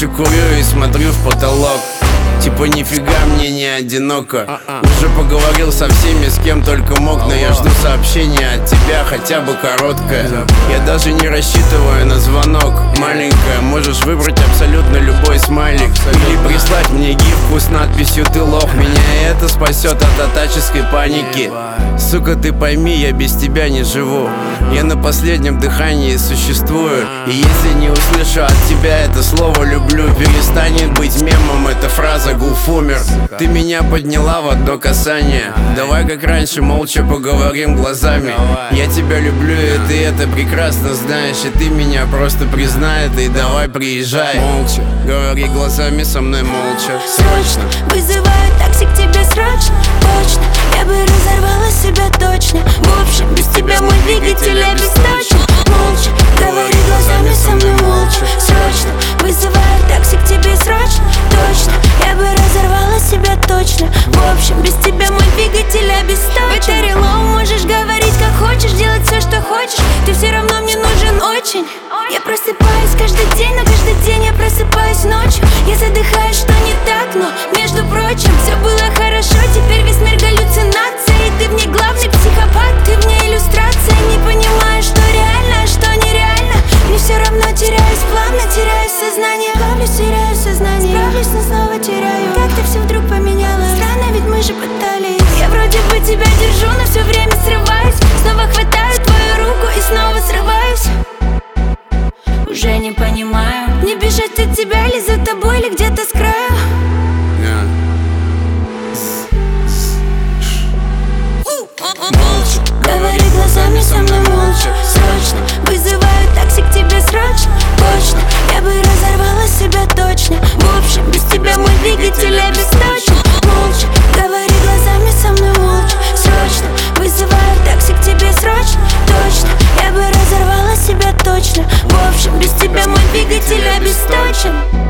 молча курю и смотрю в потолок. Типа нифига мне не одиноко. Уже поговорил со всеми, с кем только мог, но я жду сообщения от тебя, хотя бы короткое. Я даже не рассчитываю на звонок. Маленькая, можешь выбрать абсолютно любой смайлик или прислать мне гифку с надписью «Ты лох». Меня это спасет от атаческой паники. Сука, ты пойми, я без тебя не живу. Я на последнем дыхании существую. И если не услышу от тебя это слово «люблю», перестанет быть мемом эта фраза «Гуф умер». Ты меня подняла в одно касание. Давай как раньше молча поговорим глазами. Я тебя люблю, и ты это прекрасно знаешь. И ты меня просто признай это, и давай приезжай. Молча, говори глазами со мной молча. Срочно вызываю такси к тебе срочно. Точно, я бы разорвала себя точно. В общем, без тебя мой двигатель обесточен. Молча, говори глазами со мной молча. Срочно вызываю такси к тебе срочно. Точно, я бы разорвала себя точно. В общем, без тебя мой двигатель обесточен. Battery low, можешь говорить как хочешь, делать все, что хочешь. Ты все равно мне нужен очень. Я просыпаюсь каждый день, но каждый день я просыпаюсь ночью. Я задыхаюсь, что не так, но между прочим все было хорошо. Теперь весь мир галлюцинация, и ты в ней главный психопат. Ты в ней иллюстрация, не понимаю, что реально, а что нереально. Мне все равно теряюсь плавно, теряю сознание. Плавлюсь, теряю сознание, справлюсь, но снова теряю. Как ты все вдруг поменялась? Странно, ведь мы же пытались. Я вроде бы тебя держу, но все время срываюсь. Снова хватаю твою руку и снова срываюсь. Уже не понимаю, не бежать от тебя или за тобой, или где-то с краю. Молча, говори глазами со мной молча. Срочно вызываю такси к тебе срочно. Точно, я бы разорвала себя точно. В общем, без тебя мой двигатель обесточен. Молча, говори глазами со мной молча. Срочно вызываю такси к тебе срочно. Точно, я бы разорвала себя точно. В общем, без тебя мой двигатель обесточен.